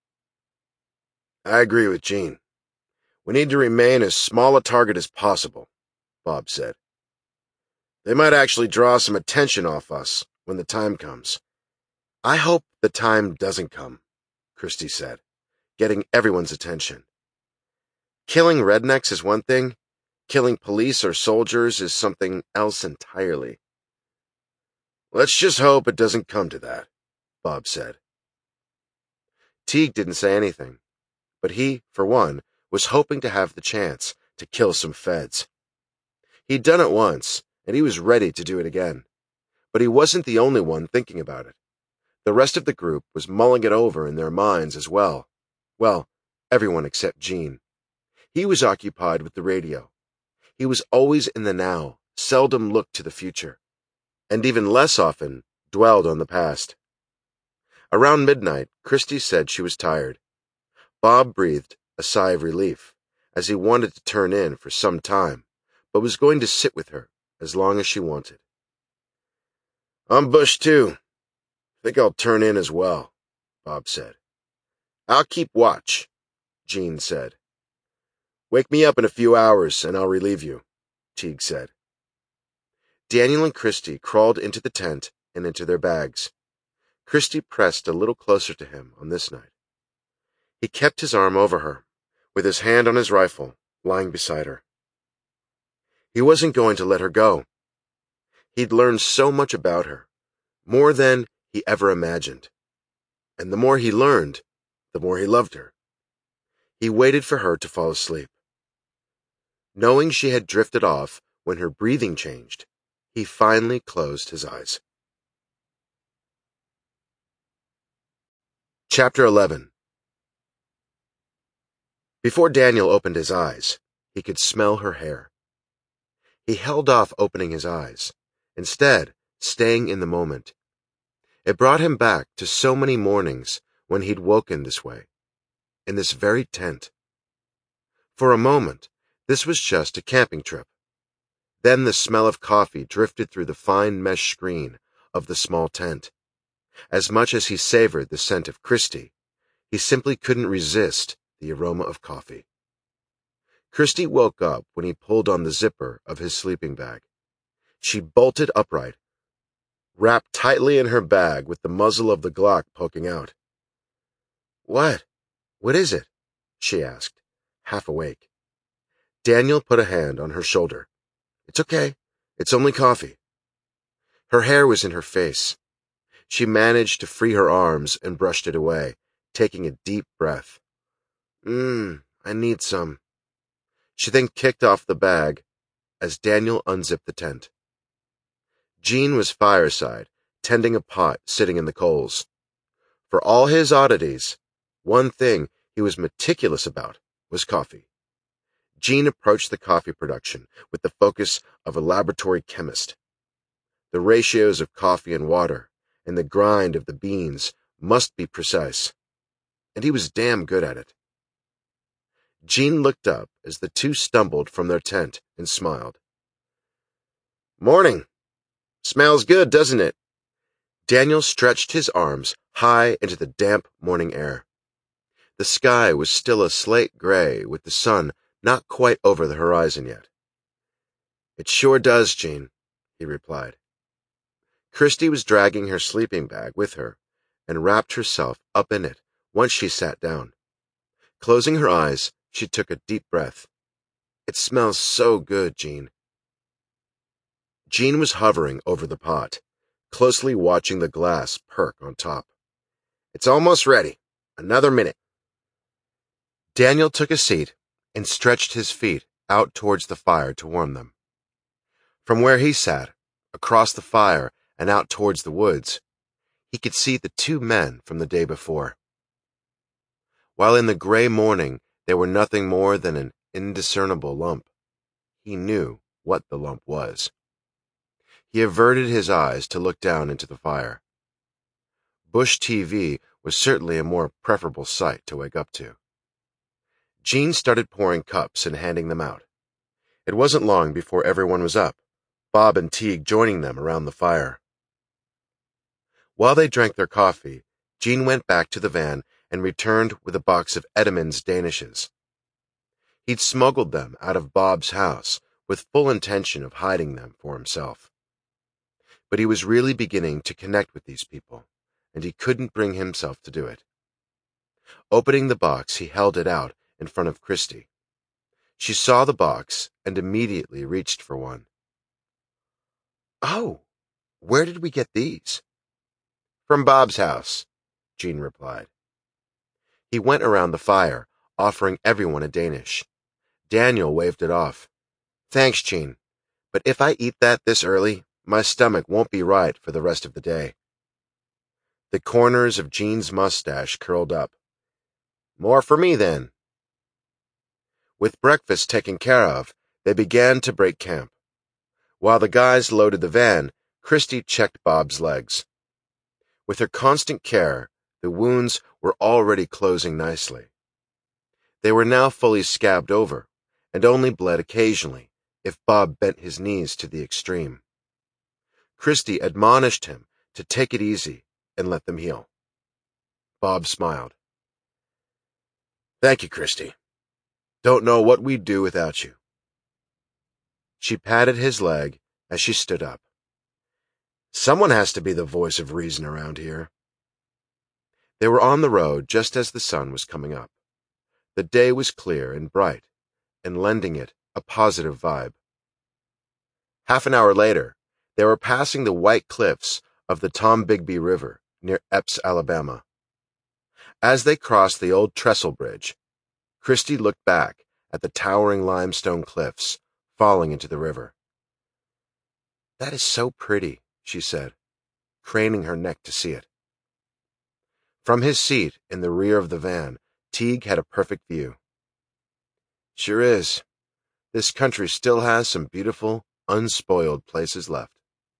I agree with Gene. We need to remain as small a target as possible, Bob said. They might actually draw some attention off us when the time comes. I hope the time doesn't come, Christie said, getting everyone's attention. Killing rednecks is one thing. Killing police or soldiers is something else entirely. Let's just hope it doesn't come to that, Bob said. Teague didn't say anything, but he, for one, was hoping to have the chance to kill some feds. He'd done it once, and he was ready to do it again. But he wasn't the only one thinking about it. The rest of the group was mulling it over in their minds as well. Well, everyone except Gene. He was occupied with the radio. He was always in the now, seldom looked to the future, and even less often dwelled on the past. Around midnight, Christie said she was tired. Bob breathed a sigh of relief, as he wanted to turn in for some time, but was going to sit with her as long as she wanted. I'm bushed too. Think I'll turn in as well, Bob said. I'll keep watch, Gene said. Wake me up in a few hours and I'll relieve you, Teague said. Daniel and Christie crawled into the tent and into their bags. Christie pressed a little closer to him on this night. He kept his arm over her, with his hand on his rifle, lying beside her. He wasn't going to let her go. He'd learned so much about her, more than he ever imagined. And the more he learned, the more he loved her. He waited for her to fall asleep. Knowing she had drifted off when her breathing changed, he finally closed his eyes. Chapter eleven. Before Daniel opened his eyes, he could smell her hair. He held off opening his eyes, instead staying in the moment. It brought him back to so many mornings when he'd woken this way, in this very tent. For a moment, this was just a camping trip. Then the smell of coffee drifted through the fine mesh screen of the small tent. As much as he savored the scent of Christie, he simply couldn't resist the aroma of coffee. Christie woke up when he pulled on the zipper of his sleeping bag. She bolted upright, wrapped tightly in her bag with the muzzle of the Glock poking out. What? What is it? She asked, half awake. Daniel put a hand on her shoulder. It's okay. It's only coffee. Her hair was in her face. She managed to free her arms and brushed it away, taking a deep breath. Mmm, I need some. She then kicked off the bag as Daniel unzipped the tent. Gene was fireside, tending a pot sitting in the coals. For all his oddities, one thing he was meticulous about was coffee. Gene approached the coffee production with the focus of a laboratory chemist. The ratios of coffee and water, and the grind of the beans must be precise, and he was damn good at it. Jean looked up as the two stumbled from their tent and smiled. "Morning. Smells good, doesn't it?" Daniel stretched his arms high into the damp morning air. The sky was still a slate gray, with the sun not quite over the horizon yet. "It sure does, Jean," he replied. Christy was dragging her sleeping bag with her and wrapped herself up in it once she sat down. Closing her eyes, she took a deep breath. "It smells so good, Jean." Jean was hovering over the pot, closely watching the glass perk on top. "It's almost ready. Another minute." Daniel took a seat and stretched his feet out towards the fire to warm them. From where he sat, across the fire and out towards the woods, he could see the two men from the day before. While in the gray morning they were nothing more than an indiscernible lump, he knew what the lump was. He averted his eyes to look down into the fire. Bush T V was certainly a more preferable sight to wake up to. Jean started pouring cups and handing them out. It wasn't long before everyone was up, Bob and Teague joining them around the fire. While they drank their coffee, Jean went back to the van and returned with a box of Edamund's Danishes. He'd smuggled them out of Bob's house with full intention of hiding them for himself. But he was really beginning to connect with these people, and he couldn't bring himself to do it. Opening the box, he held it out in front of Christy. She saw the box and immediately reached for one. "Oh, where did we get these?" "From Bob's house," Jean replied. He went around the fire, offering everyone a Danish. Daniel waved it off. "Thanks, Jean, but if I eat that this early, my stomach won't be right for the rest of the day." The corners of Jean's mustache curled up. "More for me, then." With breakfast taken care of, they began to break camp. While the guys loaded the van, Christy checked Bob's legs. With her constant care, the wounds were already closing nicely. They were now fully scabbed over, and only bled occasionally if Bob bent his knees to the extreme. Christy admonished him to take it easy and let them heal. Bob smiled. "Thank you, Christy. Don't know what we'd do without you." She patted his leg as she stood up. "Someone has to be the voice of reason around here." They were on the road just as the sun was coming up. The day was clear and bright, and lending it a positive vibe. Half an hour later, they were passing the white cliffs of the Tombigbee River near Epes, Alabama. As they crossed the old trestle bridge, Christy looked back at the towering limestone cliffs falling into the river. "That is so pretty," she said, craning her neck to see it. From his seat in the rear of the van, Teague had a perfect view. "Sure is. This country still has some beautiful, unspoiled places left."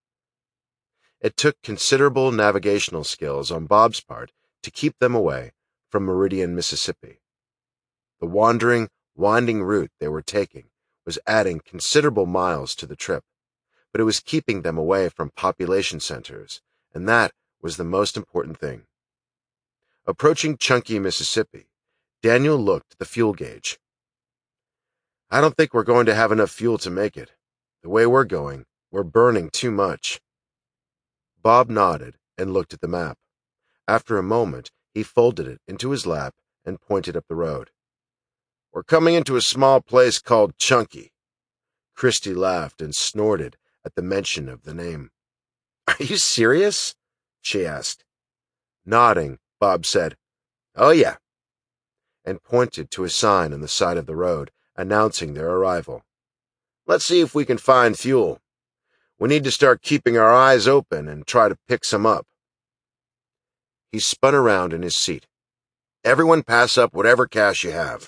It took considerable navigational skills on Bob's part to keep them away from Meridian, Mississippi. The wandering, winding route they were taking was adding considerable miles to the trip, but it was keeping them away from population centers, and that was the most important thing. Approaching Chunky, Mississippi, Daniel looked at the fuel gauge. "I don't think we're going to have enough fuel to make it. The way we're going, we're burning too much." Bob nodded and looked at the map. After a moment, he folded it into his lap and pointed up the road. "We're coming into a small place called Chunky." Christy laughed and snorted at the mention of the name. "Are you serious?" she asked. Nodding, Bob said, "Oh, yeah," and pointed to a sign on the side of the road announcing their arrival. "Let's see if we can find fuel. We need to start keeping our eyes open and try to pick some up." He spun around in his seat. "Everyone pass up whatever cash you have."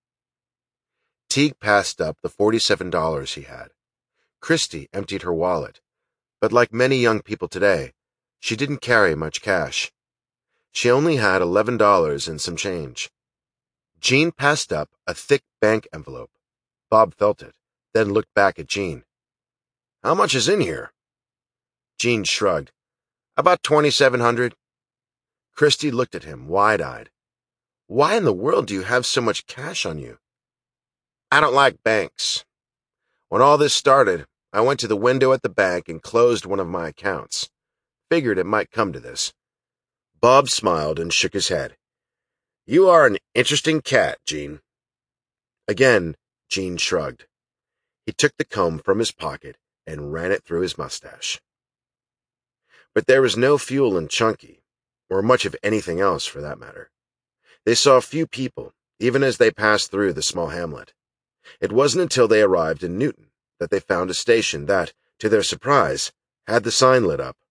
Teague passed up the forty-seven dollars he had. Christy emptied her wallet, but like many young people today, she didn't carry much cash. She only had eleven dollars and some change. Jean passed up a thick bank envelope. Bob felt it, then looked back at Jean. "How much is in here?" Jean shrugged. "About twenty-seven hundred." Christy looked at him, wide-eyed. "Why in the world do you have so much cash on you?" "I don't like banks. When all this started, I went to the window at the bank and closed one of my accounts. Figured it might come to this." Bob smiled and shook his head. "You are an interesting cat, Jean." Again, Jean shrugged. He took the comb from his pocket and ran it through his mustache. But there was no fuel in Chunky, or much of anything else for that matter. They saw few people, even as they passed through the small hamlet. It wasn't until they arrived in Newton that they found a station that, to their surprise, had the sign lit up.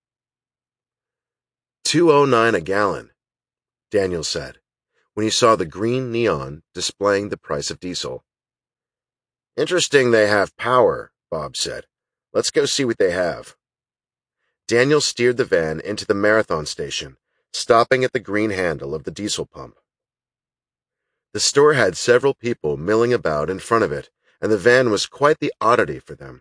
two oh nine a gallon, Daniel said, when he saw the green neon displaying the price of diesel. "Interesting they have power," Bob said. "Let's go see what they have." Daniel steered the van into the Marathon station, stopping at the green handle of the diesel pump. The store had several people milling about in front of it, and the van was quite the oddity for them.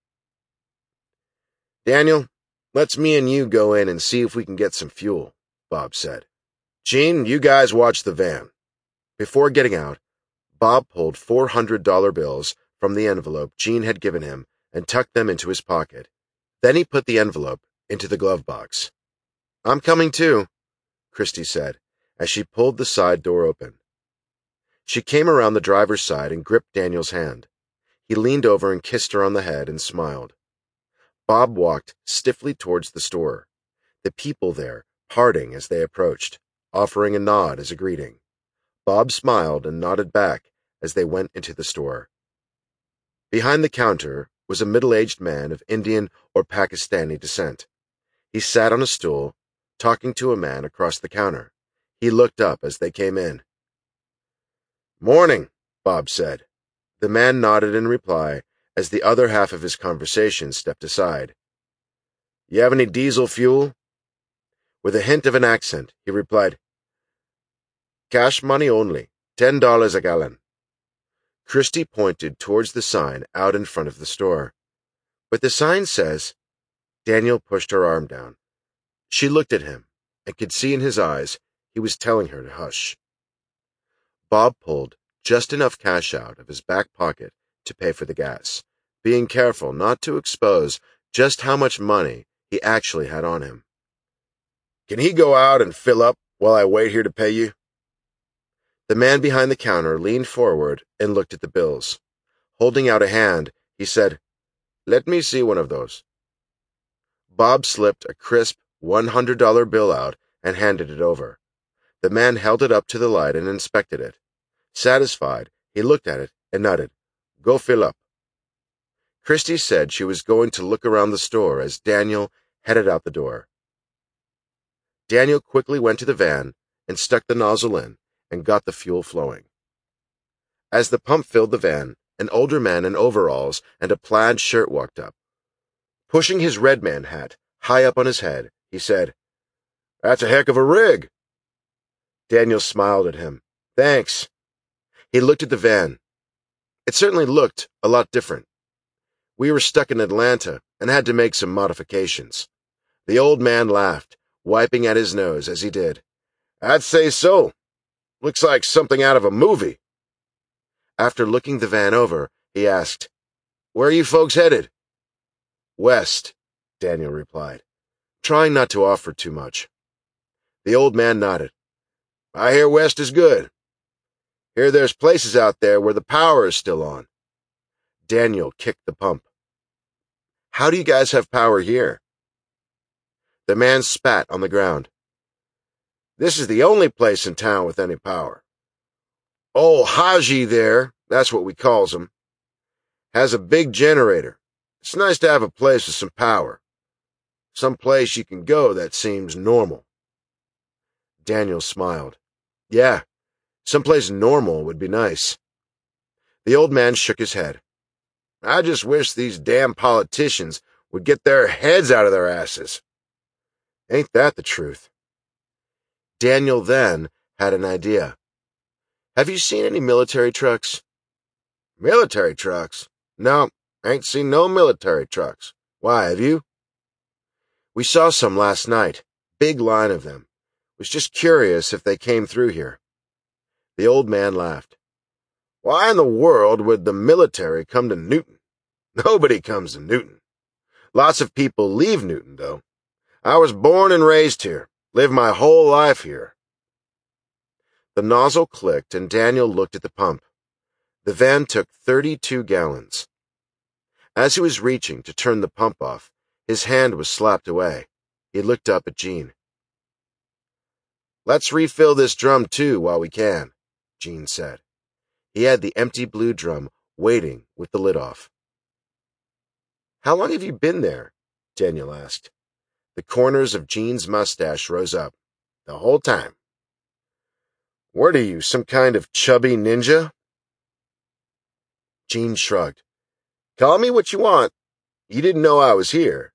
"Daniel, let's me and you go in and see if we can get some fuel," Bob said. "Jean, you guys watch the van." Before getting out, Bob pulled four hundred dollar bills from the envelope Jean had given him and tucked them into his pocket. Then he put the envelope into the glove box. "I'm coming too," Christy said, as she pulled the side door open. She came around the driver's side and gripped Daniel's hand. He leaned over and kissed her on the head and smiled. Bob walked stiffly towards the store, the people there parting as they approached, offering a nod as a greeting. Bob smiled and nodded back as they went into the store. Behind the counter was a middle-aged man of Indian or Pakistani descent. He sat on a stool, talking to a man across the counter. He looked up as they came in. "Morning," Bob said. The man nodded in reply as the other half of his conversation stepped aside. "You have any diesel fuel?" With a hint of an accent, he replied, "Cash money only, ten dollars a gallon." Christy pointed towards the sign out in front of the store. "But the sign says—" Daniel pushed her arm down. She looked at him and could see in his eyes he was telling her to hush. Bob pulled just enough cash out of his back pocket to pay for the gas, being careful not to expose just how much money he actually had on him. "Can he go out and fill up while I wait here to pay you?" The man behind the counter leaned forward and looked at the bills. Holding out a hand, he said, "Let me see one of those." Bob slipped a crisp one hundred dollar bill out and handed it over. The man held it up to the light and inspected it. Satisfied, he looked at it and nodded. "Go fill up." Christy said she was going to look around the store as Daniel headed out the door. Daniel quickly went to the van and stuck the nozzle in and got the fuel flowing. As the pump filled the van, an older man in overalls and a plaid shirt walked up. Pushing his red man hat high up on his head, he said, "That's a heck of a rig." Daniel smiled at him. "Thanks." He looked at the van. It certainly looked a lot different. We were stuck in Atlanta and had to make some modifications. The old man laughed, wiping at his nose as he did. "I'd say so. Looks like something out of a movie." After looking the van over, he asked, "Where are you folks headed?" "West," Daniel replied, trying not to offer too much. The old man nodded. "I hear west is good. Hear there's places out there where the power is still on." Daniel kicked the pump. "How do you guys have power here?" The man spat on the ground. "This is the only place in town with any power. Old Haji there, that's what we calls him, has a big generator. It's nice to have a place with some power. Some place you can go that seems normal." Daniel smiled. "Yeah, someplace normal would be nice." The old man shook his head. "I just wish these damn politicians would get their heads out of their asses." "Ain't that the truth?" Daniel then had an idea. "Have you seen any military trucks?" "Military trucks? No, ain't seen no military trucks. Why, have you?" "We saw some last night. Big line of them. Was just curious if they came through here." The old man laughed. "Why in the world would the military come to Newton? Nobody comes to Newton. Lots of people leave Newton, though. I was born and raised here, lived my whole life here." The nozzle clicked, and Daniel looked at the pump. The van took thirty-two gallons. As he was reaching to turn the pump off, his hand was slapped away. He looked up at Gene. "Let's refill this drum, too, while we can," Gene said. He had the empty blue drum waiting with the lid off. "How long have you been there?" Daniel asked. The corners of Gene's mustache rose up. "The whole time." "What are you, some kind of chubby ninja?" Gene shrugged. "Call me what you want. You didn't know I was here."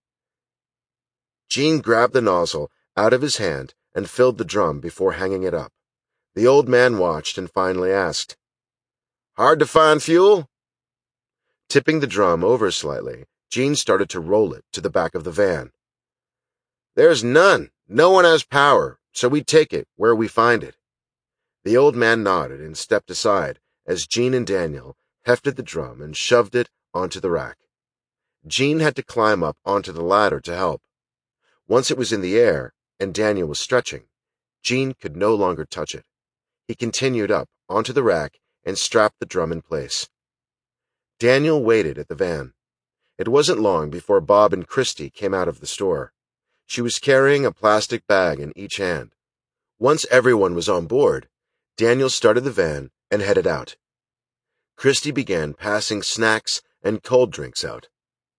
Gene grabbed the nozzle out of his hand and filled the drum before hanging it up. The old man watched and finally asked, "Hard to find fuel?" Tipping the drum over slightly, Gene started to roll it to the back of the van. "There's none. No one has power, so we take it where we find it." The old man nodded and stepped aside as Gene and Daniel hefted the drum and shoved it onto the rack. Gene had to climb up onto the ladder to help. Once it was in the air, and Daniel was stretching, Gene could no longer touch it. He continued up onto the rack and strapped the drum in place. Daniel waited at the van. It wasn't long before Bob and Christy came out of the store. She was carrying a plastic bag in each hand. Once everyone was on board, Daniel started the van and headed out. Christy began passing snacks and cold drinks out.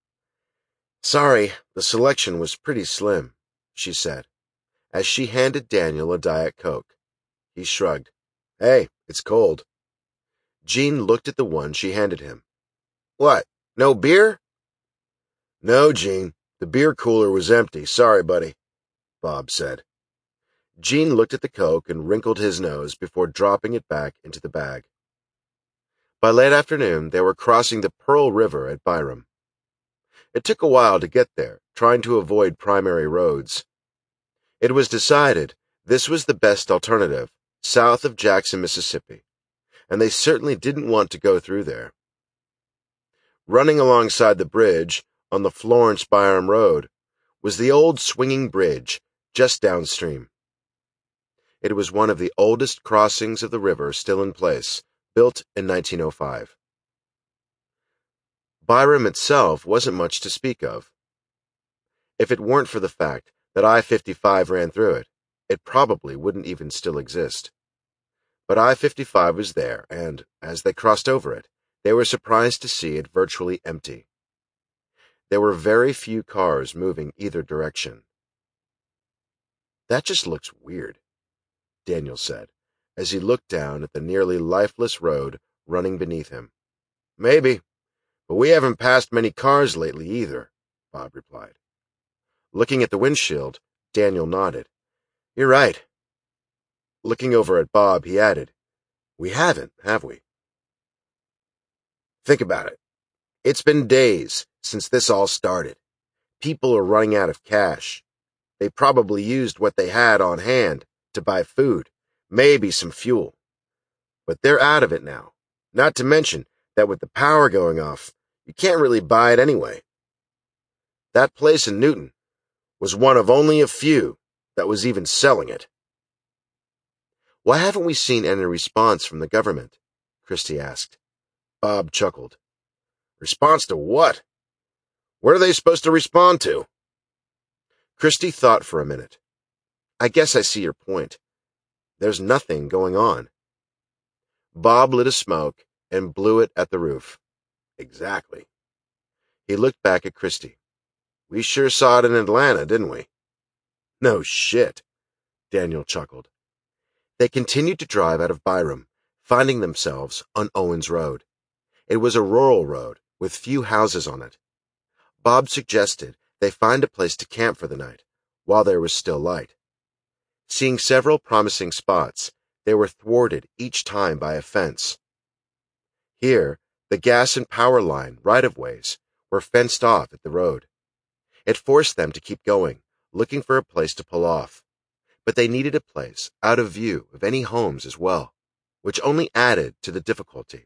"Sorry, the selection was pretty slim," she said, as she handed Daniel a Diet Coke. He shrugged. "Hey, it's cold." Gene looked at the one she handed him. "What, no beer?" "No, Gene, the beer cooler was empty. Sorry, buddy," Bob said. Gene looked at the Coke and wrinkled his nose before dropping it back into the bag. By late afternoon, they were crossing the Pearl River at Byram. It took a while to get there, trying to avoid primary roads. It was decided this was the best alternative, south of Jackson, Mississippi, and they certainly didn't want to go through there. Running alongside the bridge on the Florence-Byram Road was the old swinging bridge just downstream. It was one of the oldest crossings of the river still in place, built in nineteen oh five. Byram itself wasn't much to speak of. If it weren't for the fact that I fifty-five ran through it, it probably wouldn't even still exist. But I fifty-five was there, and, as they crossed over it, they were surprised to see it virtually empty. There were very few cars moving either direction. "That just looks weird," Daniel said, as he looked down at the nearly lifeless road running beneath him. "Maybe, but we haven't passed many cars lately either," Bob replied. Looking at the windshield, Daniel nodded. "You're right." Looking over at Bob, he added, "We haven't, have we?" "Think about it. It's been days since this all started. People are running out of cash. They probably used what they had on hand to buy food, maybe some fuel. But they're out of it now, not to mention that with the power going off, you can't really buy it anyway. That place in Newton was one of only a few that was even selling it." "Why haven't we seen any response from the government?" Christy asked. Bob chuckled. "Response to what? What are they supposed to respond to?" Christy thought for a minute. "I guess I see your point. There's nothing going on." Bob lit a smoke and blew it at the roof. "Exactly." He looked back at Christy. "We sure saw it in Atlanta, didn't we?" "No shit," Daniel chuckled. They continued to drive out of Byram, finding themselves on Owens Road. It was a rural road with few houses on it. Bob suggested they find a place to camp for the night, while there was still light. Seeing several promising spots, they were thwarted each time by a fence. Here, the gas and power line right-of-ways were fenced off at the road. It forced them to keep going, looking for a place to pull off. But they needed a place out of view of any homes as well, which only added to the difficulty.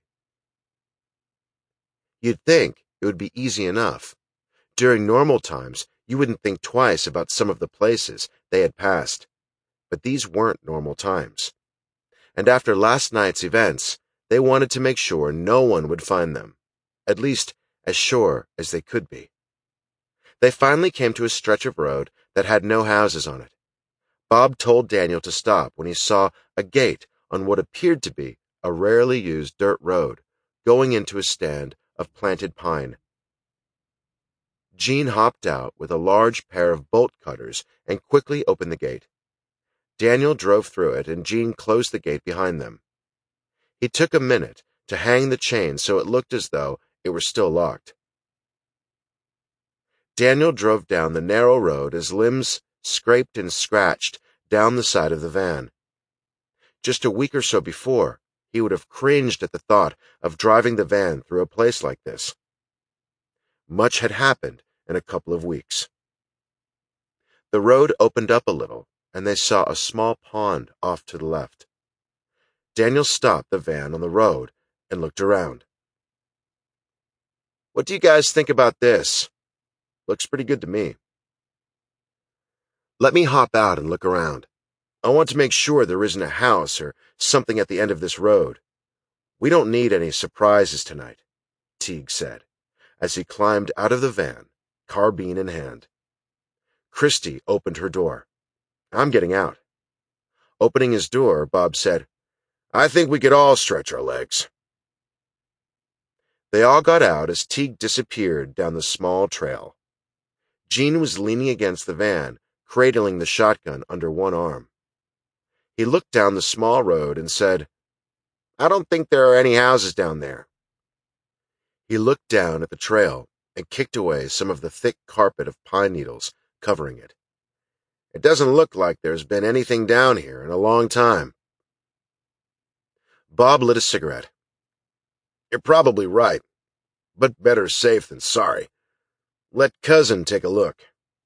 You'd think it would be easy enough. During normal times, you wouldn't think twice about some of the places they had passed. But these weren't normal times. And after last night's events, they wanted to make sure no one would find them, at least as sure as they could be. They finally came to a stretch of road that had no houses on it. Bob told Daniel to stop when he saw a gate on what appeared to be a rarely used dirt road going into a stand of planted pine. Jean hopped out with a large pair of bolt cutters and quickly opened the gate. Daniel drove through it, and Jean closed the gate behind them. He took a minute to hang the chain so it looked as though it were still locked. Daniel drove down the narrow road as limbs scraped and scratched down the side of the van. Just a week or so before, he would have cringed at the thought of driving the van through a place like this. Much had happened in a couple of weeks. The road opened up a little, and they saw a small pond off to the left. Daniel stopped the van on the road and looked around. "What do you guys think about this? Looks pretty good to me." "Let me hop out and look around. I want to make sure there isn't a house or something at the end of this road. We don't need any surprises tonight," Teague said, as he climbed out of the van, carbine in hand. Christy opened her door. "I'm getting out." Opening his door, Bob said, "I think we could all stretch our legs." They all got out as Teague disappeared down the small trail. Jean was leaning against the van, cradling the shotgun under one arm. He looked down the small road and said, "I don't think there are any houses down there." He looked down at the trail and kicked away some of the thick carpet of pine needles covering it. "It doesn't look like there's been anything down here in a long time." Bob lit a cigarette. "You're probably right, but better safe than sorry. Let Cousin take a look."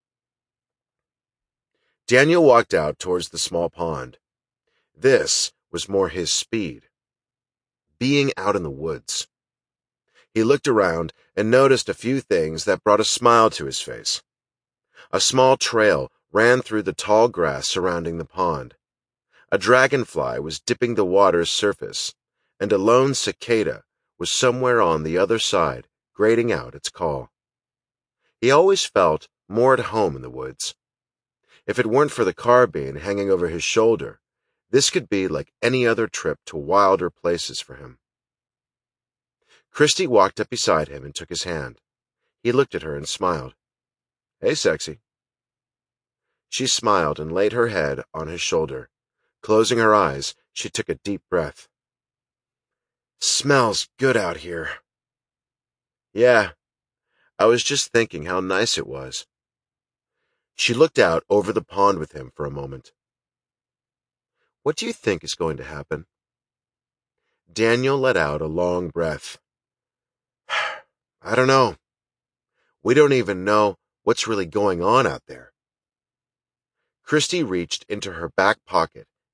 Daniel walked out towards the small pond. This was more his speed. Being out in the woods. He looked around and noticed a few things that brought a smile to his face. A small trail ran through the tall grass surrounding the pond. A dragonfly was dipping the water's surface, and a lone cicada was somewhere on the other side, grating out its call. He always felt more at home in the woods. If it weren't for the carbine hanging over his shoulder, this could be like any other trip to wilder places for him. Christy walked up beside him and took his hand. He looked at her and smiled. "Hey, sexy." She smiled and laid her head on his shoulder. Closing her eyes, she took a deep breath. "Smells good out here." "Yeah, I was just thinking how nice it was." She looked out over the pond with him for a moment. "What do you think is going to happen?" Daniel let out a long breath. "I don't know. We don't even know what's really going on out there." Christy reached into her back pocket